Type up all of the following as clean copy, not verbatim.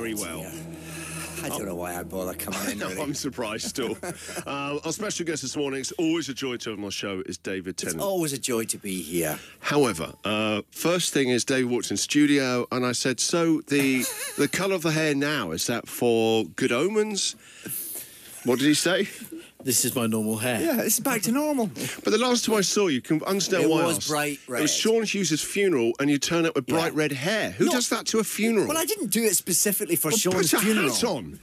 very well. I don't know why I bother coming in. No, Really. I'm surprised still. Our special guest this morning, it's always a joy to have on the show, is David Tennant. It's always a joy to be here. However, first thing is David walked in studio and I said, so the colour of the hair now, is that for good omens? What did he say? This is my normal hair. Yeah, it's back to normal. But the last time I saw you, can understand It why. was bright red. It was Sean Hughes' funeral and you turn up with bright red hair. Who does that to a funeral? Well, I didn't do it specifically for Sean's put a funeral. hat on.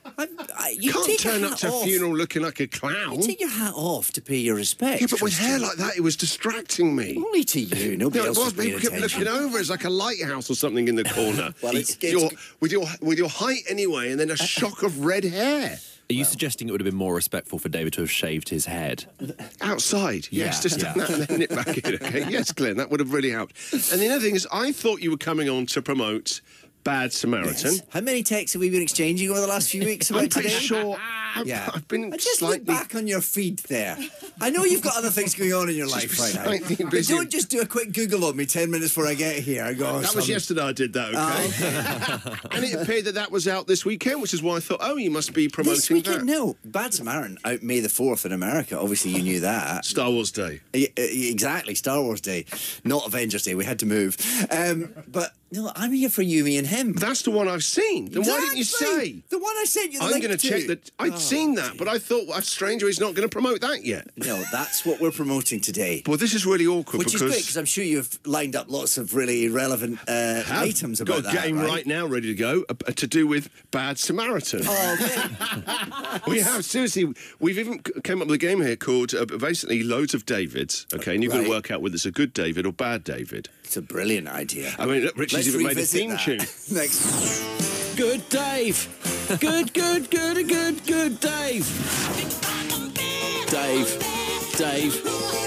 You Can't take turn your up hat to a off. funeral looking like a clown. You take your hat off to pay your respects. Yeah, but with Christian. hair like that, it was distracting me. Only to you. Nobody No, it else was. was paying People kept attention. looking over. It's like a lighthouse or something in the corner. Well, it's with your height anyway, and then a shock of red hair. Are you suggesting it would have been more respectful for David to have shaved his head? Outside, yes, just done that and then knit back in. Okay, yes, Glenn, that would have really helped. And the other thing is, I thought you were coming on to promote Bad Samaritan. Yes. How many texts have we been exchanging over the last few weeks about I'm pretty today? sure. Yeah. I've been I just slightly. look back on your feed there. I know you've got other things going on in your life right now. slightly But busy. don't just do a quick Google on me 10 minutes before I get here. I go, That was yesterday I did that, okay? And it appeared that was out this weekend, which is why I thought, oh, you must be promoting This weekend, that. no. Bad Samaritan out May the 4th in America. Obviously, you knew that. Star Wars Day. Exactly, Star Wars Day. Not Avengers Day. We had to move. But, no, I'm here for you, me and him. That's the one I've seen. Then why didn't you Exactly. say? The one I sent you the I'm link going to check that. I'd seen that, but I thought, a stranger is not going to promote that yet. No, that's what we're promoting today. Well, this is really awkward Which is because great, because I'm sure you've lined up lots of really relevant items about got a that. game right now ready to go to do with Bad Samaritan. Oh, okay. We have, seriously, we've even came up with a game here called basically loads of Davids, okay, and you've got to Right. work out whether it's a good David or bad David. It's a brilliant idea. I mean, Richie's Let's even made a revisit theme that. tune. Next. Good Dave. Good Dave. Dave.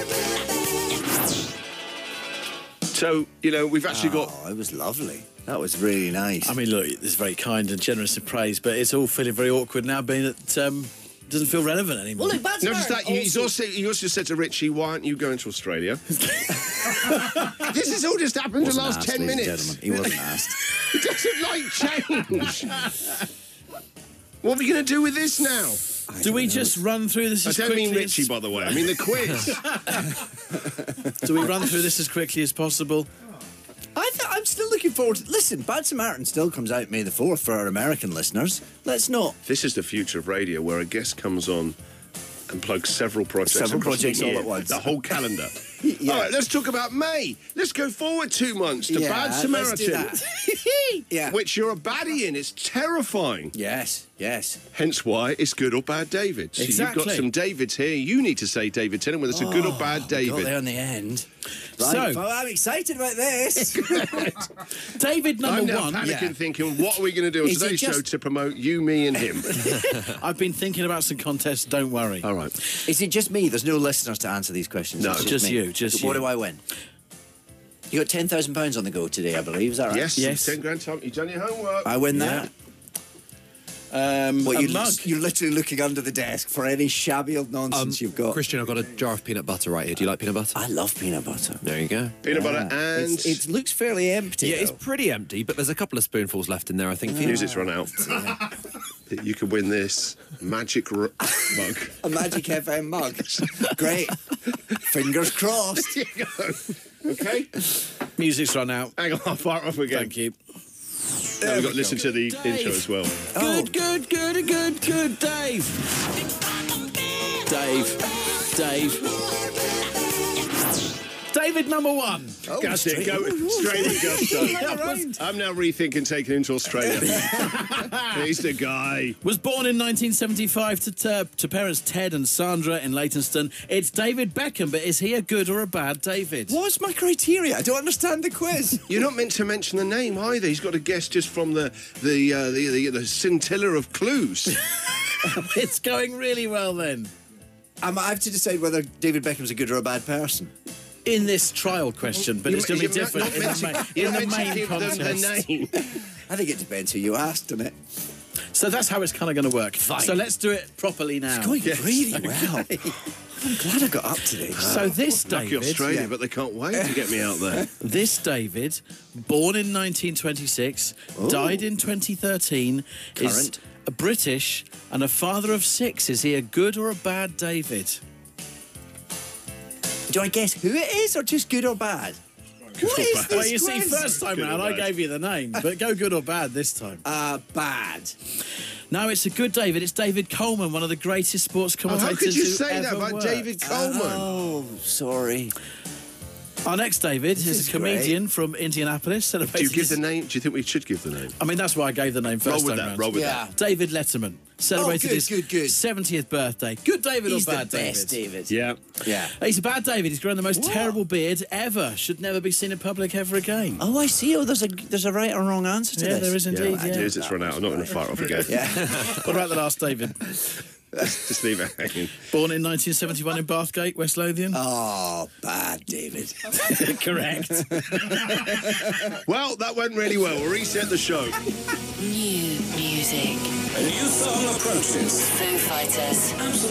So, you know, we've actually got... Oh, it was lovely. That was really nice. I mean, look, it's very kind and generous in praise, but it's all feeling very awkward now, being that doesn't feel relevant anymore. well, look, Bad Notice Samaritan that he also said to Richie, why aren't you going to Australia? This has all just happened in the last 10 minutes. He wasn't asked. He doesn't like change. What are we going to do with this now? Do we just run through this I as don't quickly mean Richie, by the way. I mean the quiz. Do we run through this as quickly as possible? I'm still looking forward to... Listen, Bad Samaritan still comes out May the 4th for our American listeners. Let's not... This is the future of radio, where a guest comes on and plugs several projects. Several across the projects all year, at once. The whole calendar. Yeah. All right, let's talk about May. Let's go forward 2 months to Yeah, Bad let's Samaritan. do that. Yeah. Which you're a baddie in. It's terrifying. Yes. Hence why it's good or bad David. So you've got Exactly. some Davids here. You need to say David Tennant, whether it's a good or bad Got David. there in the end. Right, So- well, I'm excited about this. David number I'm now one. panicking, thinking, what are we going to do on Is it today's show just- to promote you, me, and him? I've been thinking about some contests, don't worry. All right. Is it just me? There's no listeners to answer these questions. No. It's Just me. you, just What you. do I win? You got £10,000 on the go today, I believe. Is that right? Yes, 10 grand time. You've done your homework. I win that. A mug. You're literally looking under the desk for any shabby old nonsense you've got. Christian, I've got a jar of peanut butter right here. Do you like peanut butter? I love peanut butter. There you go. Peanut butter and... It looks fairly empty. Yeah, it's though. pretty empty, but there's a couple of spoonfuls left in there, I think. for you. Music's run out. You could win this magic mug. A Magic FM mug. Great. Fingers crossed. Here you go. Okay? Music's run out. Hang on, I'll fire it off again. Thank you. Now we've got to listen to the intro as well. Good Dave. David number one. That's it, go straight with gusto. I'm now rethinking taking him to Australia. He's the guy. Was born in 1975 to parents Ted and Sandra in Leytonstone. It's David Beckham, but is he a good or a bad David? What's my criteria? I don't understand the quiz. You're not meant to mention the name either. He's got to guess just from the scintilla of clues. It's going really well then. I have to decide whether David Beckham's a good or a bad person. In this trial question, but it's going to be different in the main You're not meant to contest. give them the name. I think it depends who you asked, doesn't it? So that's how it's kind of going to work. Fine. So let's do it properly now. It's going really well. I'm glad I got up today. So this Lucky David, Australia, but they can't wait to get me out there. this David, born in 1926, died in 2013, is Current. a British and a father of 6. Is he a good or a bad David? Do I guess who it is or just good or bad? What is this Well, you see, quiz? first time Good or round I bad? gave you the name, but go good or bad this time. Bad. No, it's a good David. It's David Coleman, one of the greatest sports Oh, commentators how could you who say that ever about worked. David Coleman? Oh, sorry. Our next David is is a comedian from Indianapolis. Do you Celebrated give the his- name? Do you think we should give the name? I mean, that's why I gave the name first Roll with time that. round. Roll with Yeah. that. David Letterman celebrated good, good. his 70th birthday. Good David He's or bad the best, David? David. Yeah. Yeah. He's a bad David. He's grown the most terrible beard ever. Should never be seen in public ever again. Oh, I see. Oh, there's a right or wrong answer to Yeah, this. there is indeed. It Yeah. is. It's run out. I'm not going to fire off again. Yeah. What about the last David? Just leave it hanging. Born in 1971 in Bathgate, West Lothian. Oh, bad, David. Correct. Well, that went really well. We'll reset the show. New music. A new song approaches. Foo Fighters.